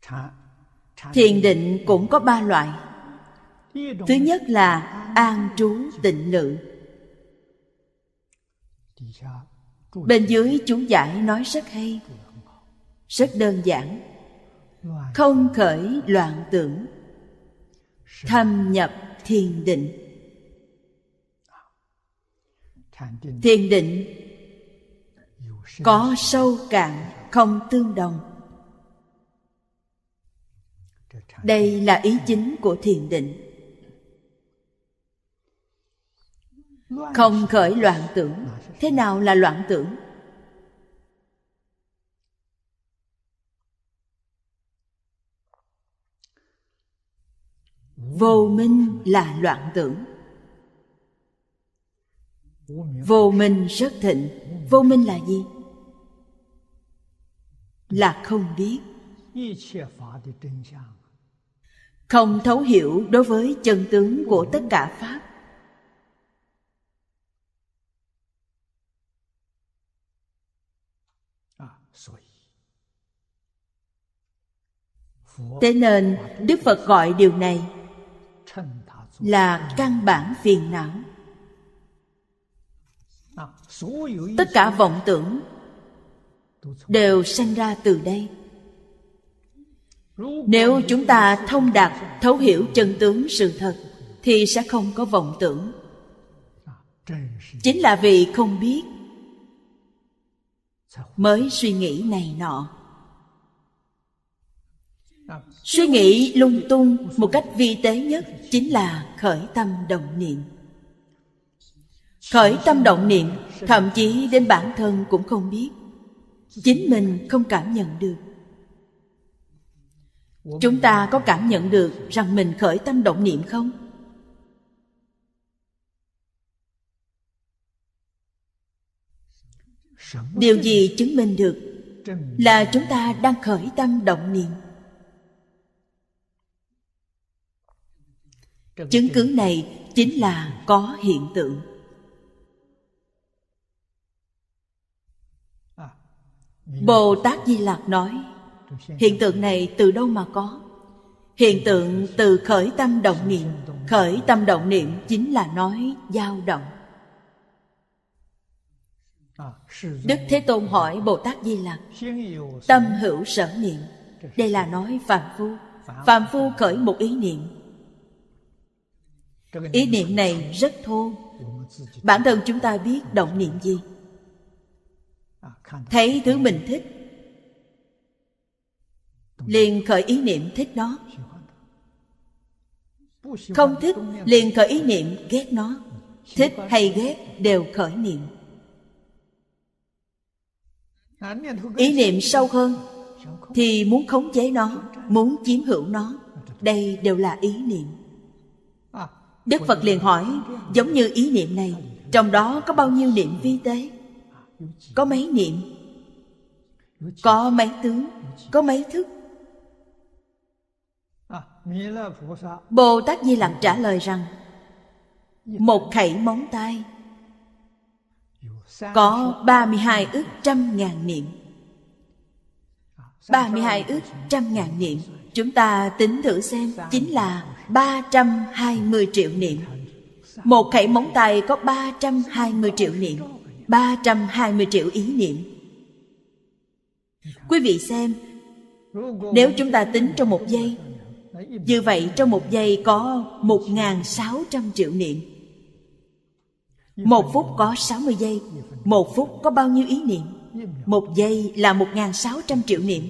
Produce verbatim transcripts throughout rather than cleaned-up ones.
Thiền định cũng có ba loại. Thứ nhất là an trú tịnh lự. Bên dưới chú giải nói rất hay, rất đơn giản. Không khởi loạn tưởng, thâm nhập thiền định. Thiền định có sâu cạn không tương đồng. Đây là ý chính của thiền định. Không khởi loạn tưởng. Thế nào là loạn tưởng? Vô minh là loạn tưởng. Vô minh rất thịnh. Vô minh là gì? Là không biết, không thấu hiểu đối với chân tướng của tất cả pháp. Thế nên Đức Phật gọi điều này là căn bản phiền não. Tất cả vọng tưởng đều sanh ra từ đây. Nếu chúng ta thông đạt thấu hiểu chân tướng sự thật thì sẽ không có vọng tưởng. Chính là vì không biết mới suy nghĩ này nọ. Suy nghĩ lung tung một cách vi tế nhất chính là khởi tâm động niệm. Khởi tâm động niệm thậm chí đến bản thân cũng không biết, chính mình không cảm nhận được. Chúng ta có cảm nhận được rằng mình khởi tâm động niệm không? Điều gì chứng minh được là chúng ta đang khởi tâm động niệm? Chứng cứ này chính là có hiện tượng. Bồ Tát Di Lặc nói, hiện tượng này từ đâu mà có? Hiện tượng từ khởi tâm động niệm. Khởi tâm động niệm chính là nói dao động. Đức Thế Tôn hỏi Bồ Tát Di Lặc, tâm hữu sở niệm. Đây là nói phàm phu. Phàm phu khởi một ý niệm. Ý niệm này rất thô. Bản thân chúng ta biết động niệm gì? Thấy thứ mình thích, liền khởi ý niệm thích nó. Không thích, liền khởi ý niệm ghét nó. Thích hay ghét đều khởi niệm. Ý niệm sâu hơn thì muốn khống chế nó, muốn chiếm hữu nó. Đây đều là ý niệm. Đức Phật liền hỏi, giống như ý niệm này, trong đó có bao nhiêu niệm vi tế? Có mấy niệm? Có mấy tướng? Có mấy thức? Bồ Tát Di Lặc trả lời rằng, một khẩy móng tay có ba mươi hai ức trăm ngàn niệm. Ba mươi hai ức trăm ngàn niệm. Chúng ta tính thử xem, chính là ba trăm hai mươi triệu niệm. Một khẩy móng tay có ba trăm hai mươi triệu niệm. Ba trăm hai mươi triệu ý niệm. Quý vị xem, nếu chúng ta tính trong một giây, như vậy trong một giây có một nghìn sáu trăm triệu niệm. Một phút có sáu mươi giây. Một phút có bao nhiêu ý niệm? Một giây là một nghìn sáu trăm triệu niệm.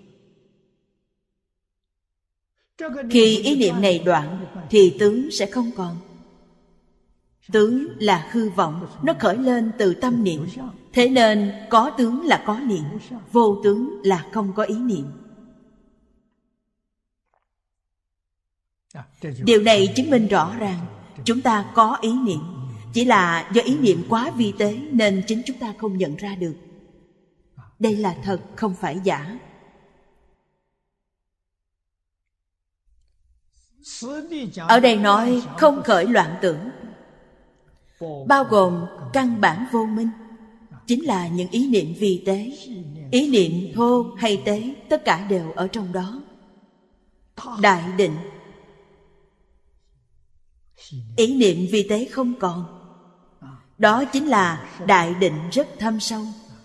Khi ý niệm này đoạn thì tướng sẽ không còn. Tướng là hư vọng, nó khởi lên từ tâm niệm. Thế nên có tướng là có niệm, vô tướng là không có ý niệm. Điều này chứng minh rõ ràng chúng ta có ý niệm, chỉ là do ý niệm quá vi tế nên chính chúng ta không nhận ra được. Đây là thật, không phải giả. Ở đây nói không khởi loạn tưởng, bao gồm căn bản vô minh, chính là những ý niệm vi tế. Ý niệm thô hay tế, tất cả đều ở trong đó. đại định. Ý niệm vi tế không còn. Đó chính là đại định rất thâm sâu.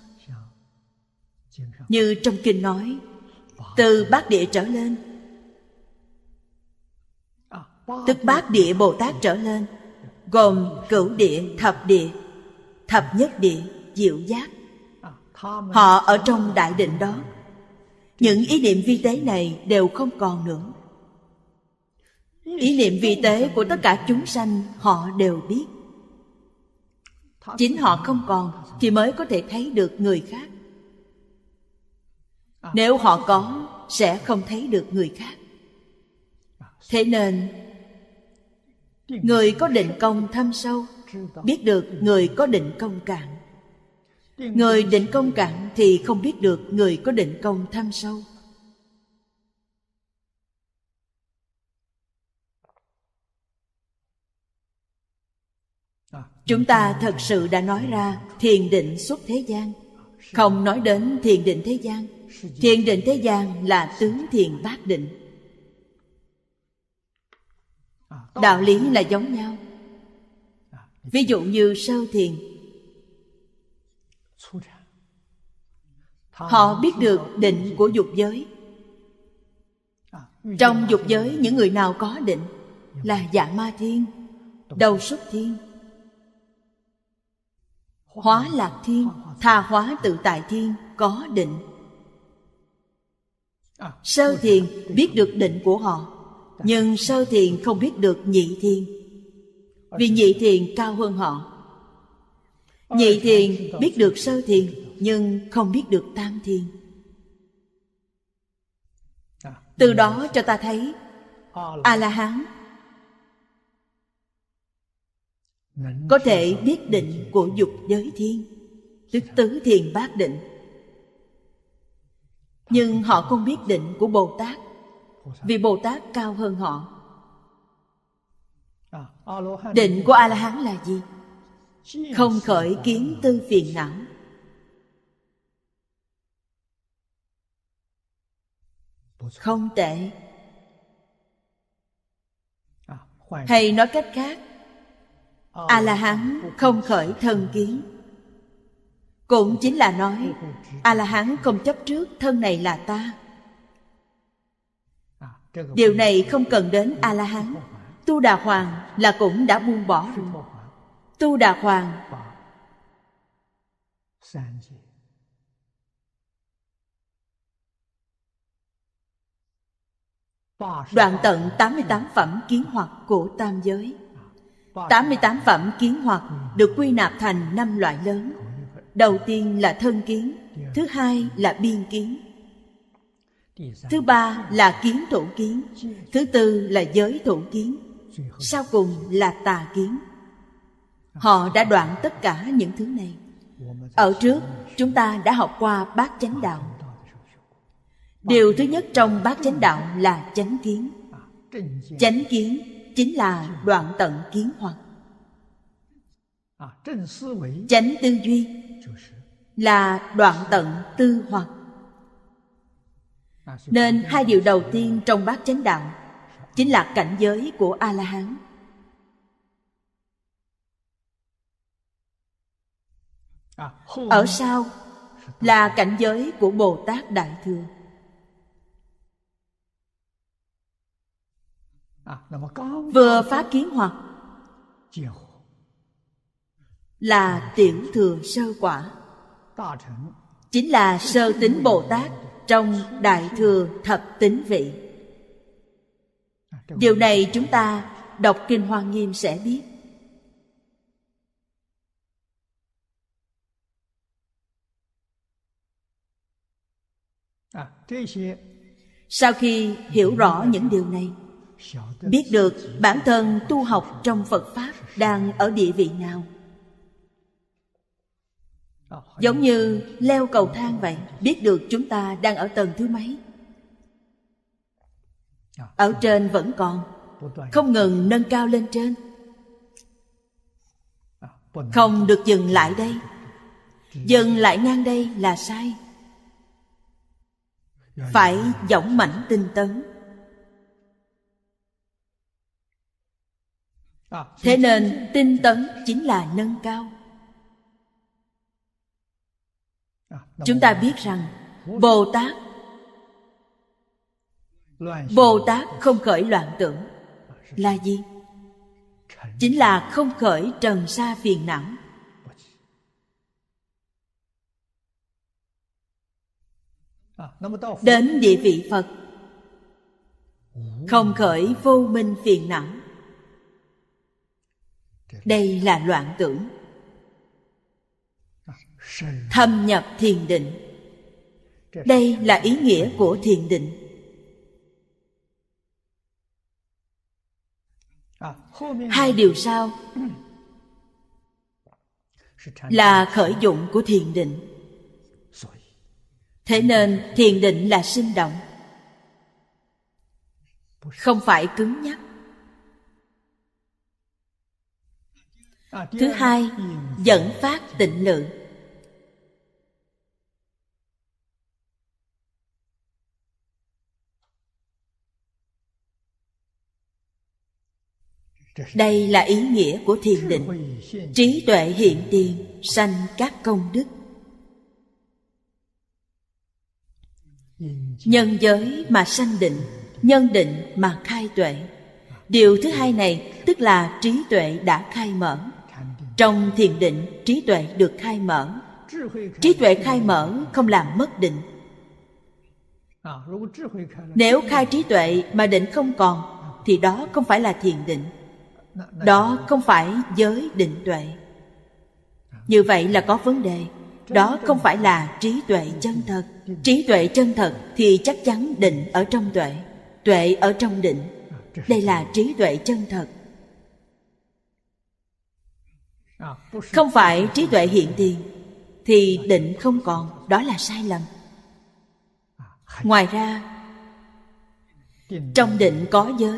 Như trong kinh nói, từ bát địa trở lên, tức bát địa Bồ Tát trở lên, gồm cửu địa, thập địa, thập nhất địa, diệu giác. Họ ở trong đại định đó. Những ý niệm vi tế này đều không còn nữa. Ý niệm vi tế của tất cả chúng sanh họ đều biết. Chính họ không còn thì mới có thể thấy được người khác. Nếu họ có, sẽ không thấy được người khác. Thế nên người có định công thâm sâu biết được người có định công cạn. Người định công cạn thì không biết được người có định công thâm sâu. Chúng ta thật sự đã nói ra thiền định xuất thế gian, không nói đến thiền định thế gian. Thiền định thế gian là tứ thiền bát định. Đạo lý là giống nhau. Ví dụ như sơ thiền, họ biết được định của dục giới. Trong dục giới, những người nào có định là Dạ Ma Thiên, Đầu Xuất Thiên, Hóa Lạc Thiên, Tha Hóa Tự Tại Thiên có định. Sơ thiền biết được định của họ, nhưng sơ thiền không biết được nhị thiền, vì nhị thiền cao hơn họ. Nhị thiền biết được sơ thiền, nhưng không biết được tam thiền. Từ đó cho ta thấy A-la-hán có thể biết định của dục giới thiên, tức tứ thiền bát định. Nhưng họ không biết định của Bồ Tát, vì Bồ Tát cao hơn họ. Định của A-la-hán là gì? Không khởi kiến tư phiền não. Không tệ. Hay nói cách khác, A-la-hán không khởi thân kiến. Cũng chính là nói A-la-hán không chấp trước thân này là ta. Điều này không cần đến A-la-hán. Tu Đà Hoàng là cũng đã buông bỏ rồi. Tu Đà Hoàng đoạn tận tám mươi tám phẩm kiến hoặc của tam giới. Tám mươi tám phẩm kiến hoặc được quy nạp thành năm loại lớn. Đầu tiên là thân kiến, thứ hai là biên kiến, thứ ba là kiến thủ kiến, thứ tư là giới thủ kiến, sau cùng là tà kiến. Họ đã đoạn tất cả những thứ này. Ở trước chúng ta đã học qua bát chánh đạo. Điều thứ nhất trong bát chánh đạo là chánh kiến. Chánh kiến chính là đoạn tận kiến hoặc. Chánh tư duy là đoạn tận tư hoặc. Nên hai điều đầu tiên trong bát chánh đạo chính là cảnh giới của A-la-hán. Ở sau là cảnh giới của Bồ Tát Đại Thừa. Vừa phá kiến hoặc là tiểu thừa sơ quả, chính là sơ tính Bồ Tát trong Đại Thừa thập tính vị. Điều này chúng ta đọc Kinh Hoa Nghiêm sẽ biết. Sau khi hiểu rõ những điều này, biết được bản thân tu học trong Phật Pháp đang ở địa vị nào. Giống như leo cầu thang vậy, biết được chúng ta đang ở tầng thứ mấy. Ở trên vẫn còn, không ngừng nâng cao lên trên. Không được dừng lại đây. Dừng lại ngang đây là sai. Phải dõng mãnh tinh tấn. Thế nên tinh tấn chính là nâng cao. Chúng ta biết rằng Bồ Tát Bồ Tát không khởi loạn tưởng là gì? Chính là không khởi trần sa phiền não. Đến địa vị Phật không khởi vô minh phiền não. Đây là loạn tưởng. Thâm nhập thiền định. Đây là ý nghĩa của thiền định. Hai điều sau là khởi dụng của thiền định. Thế nên thiền định là sinh động, không phải cứng nhắc. Thứ hai, dẫn phát tịnh lự. Đây là ý nghĩa của thiền định. Trí tuệ hiện tiền, sanh các công đức. Nhân giới mà sanh định, nhân định mà khai tuệ. Điều thứ hai này tức là trí tuệ đã khai mở. Trong thiền định, trí tuệ được khai mở. Trí tuệ khai mở không làm mất định. Nếu khai trí tuệ mà định không còn, thì đó không phải là thiền định. Đó không phải giới định tuệ. Như vậy là có vấn đề. Đó không phải là trí tuệ chân thật. Trí tuệ chân thật thì chắc chắn định ở trong tuệ, tuệ ở trong định. Đây là trí tuệ chân thật. Không phải trí tuệ hiện tiền thì định không còn. Đó là sai lầm. Ngoài ra, trong định có giới.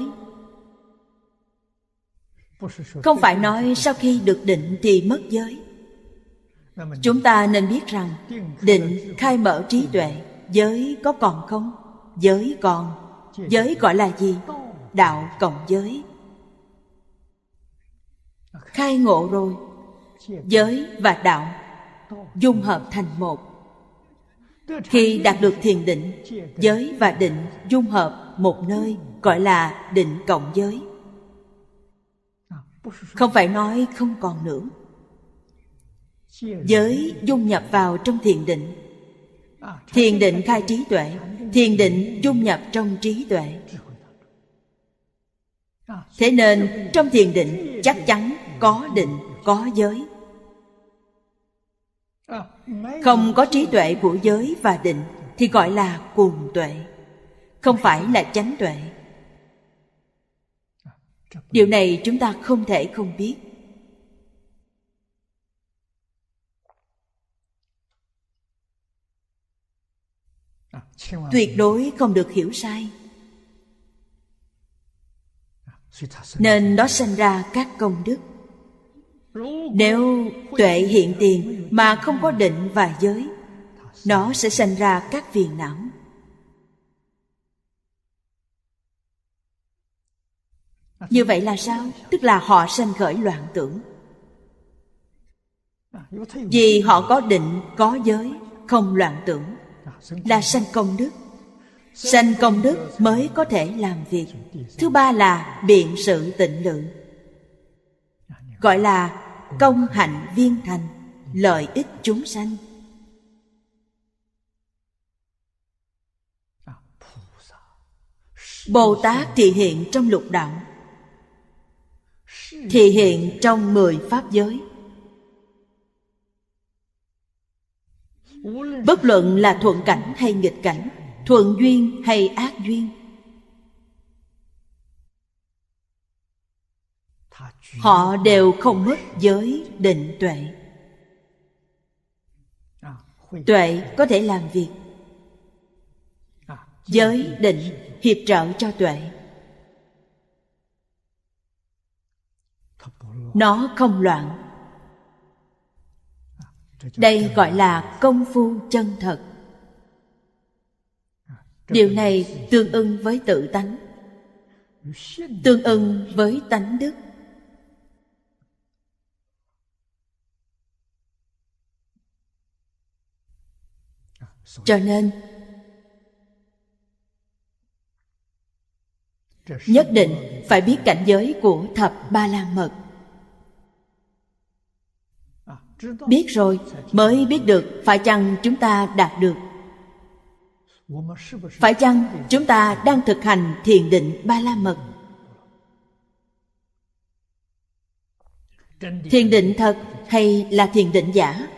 Không phải nói sau khi được định thì mất giới. Chúng ta nên biết rằng định khai mở trí tuệ. Giới có còn không? Giới còn. Giới gọi là gì? Đạo cộng giới. Khai ngộ rồi, giới và đạo dung hợp thành một. Khi đạt được thiền định, giới và định dung hợp một nơi, gọi là định cộng giới. Không phải nói không còn nữa. Giới dung nhập vào trong thiền định. Thiền định khai trí tuệ. Thiền định dung nhập trong trí tuệ. Thế nên trong thiền định chắc chắn có định, có giới. Không có trí tuệ của giới và định thì gọi là cuồng tuệ, không phải là chánh tuệ. Điều này chúng ta không thể không biết. Tuyệt đối không được hiểu sai. Nên nó sanh ra các công đức. Nếu tuệ hiện tiền mà không có định và giới, nó sẽ sanh ra các phiền não. Như vậy là sao? Tức là họ sanh khởi loạn tưởng. Vì họ có định, có giới, không loạn tưởng, là sanh công đức. Sanh công đức mới có thể làm việc. Thứ ba là biện sự tịnh lự, gọi là công hạnh viên thành, lợi ích chúng sanh. Bồ Tát thị hiện trong lục đạo, thị hiện trong mười pháp giới. Bất luận là thuận cảnh hay nghịch cảnh, thuận duyên hay ác duyên, họ đều không mất giới định tuệ. Tuệ có thể làm việc. Giới định hiệp trợ cho tuệ. Nó không loạn. Đây gọi là công phu chân thật. Điều này tương ưng với tự tánh, tương ưng với tánh đức. Cho nên nhất định phải biết cảnh giới của thập Ba La Mật. Biết rồi mới biết được phải chăng chúng ta đạt được, phải chăng chúng ta đang thực hành thiền định Ba La Mật. Thiền định thật hay là thiền định giả?